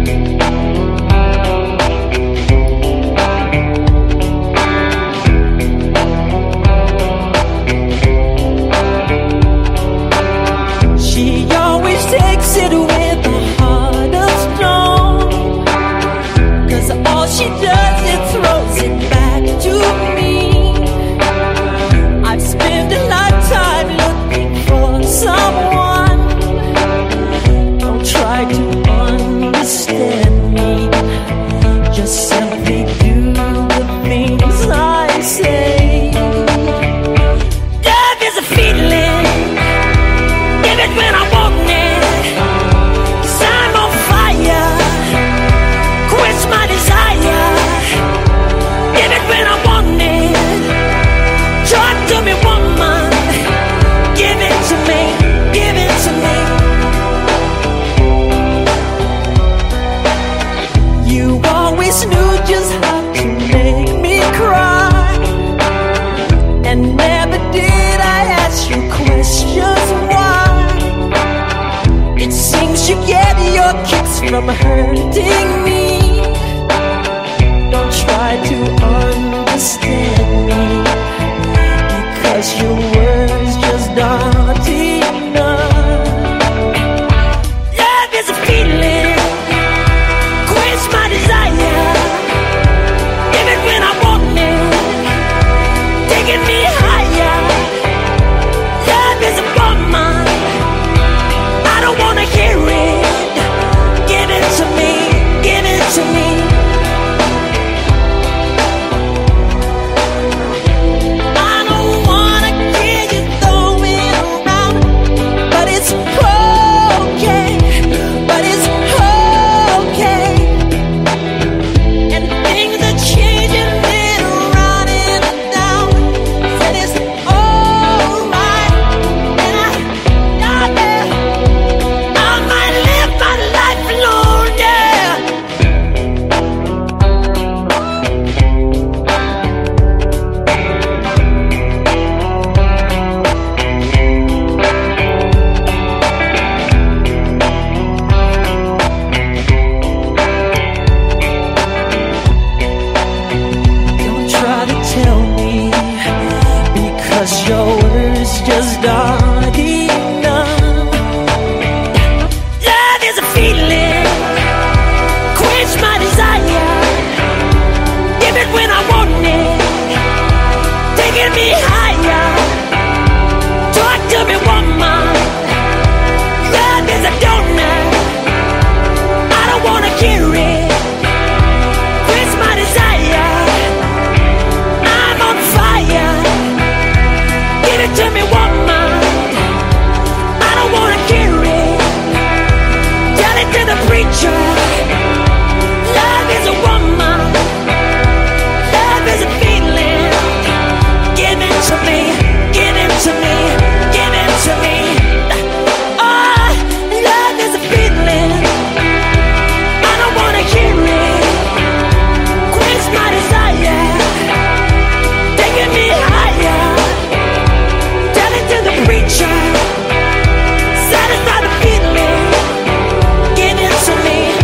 From hurting me, don't try to understand me, because your words just aren't enough. Love is a feeling, quench my desire, give it when I want it, taking me higher. Love is a woman, I don't wanna hear it. To me, I don't wanna hear you throwing around, but it's okay, but it's okay. And things are changing, they're running down, and it's alright. And I might live my life alone, yeah. Your words just aren't enough. Love is a feeling, quench my desire, give it when I want it, taking me higher. Talk to me, woman. Love is a donor, I don't wanna hear it. Quench my desire, I'm on fire. Give it to me, woman. I don't wanna hear it. Tell it to the preacher. Love is a woman. Love is a feeling. Give it to me. Give it to me. Give it to me. Oh, love is a feeling. I don't wanna hear it. Quench my desire, taking me higher. The preacher, satisfy the feeling, give it to me.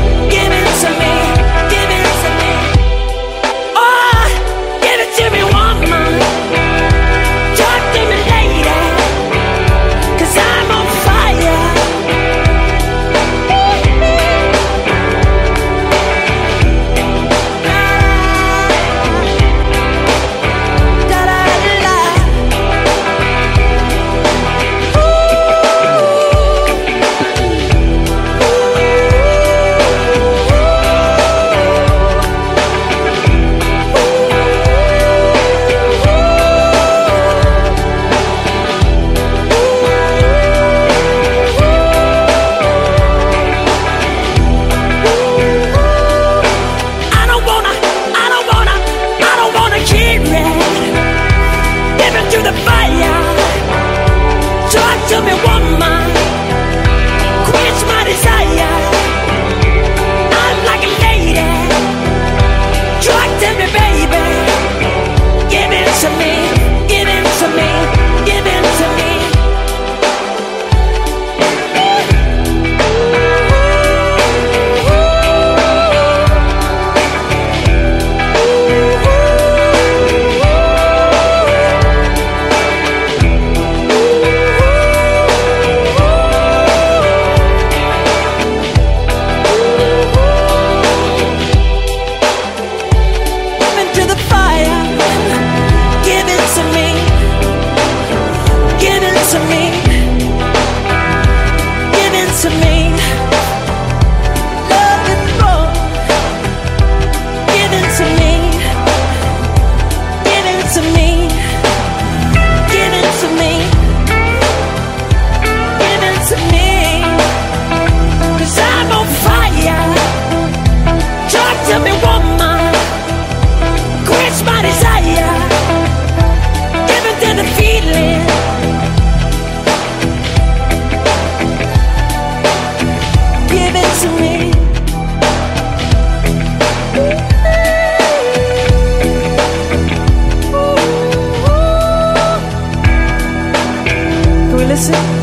listen.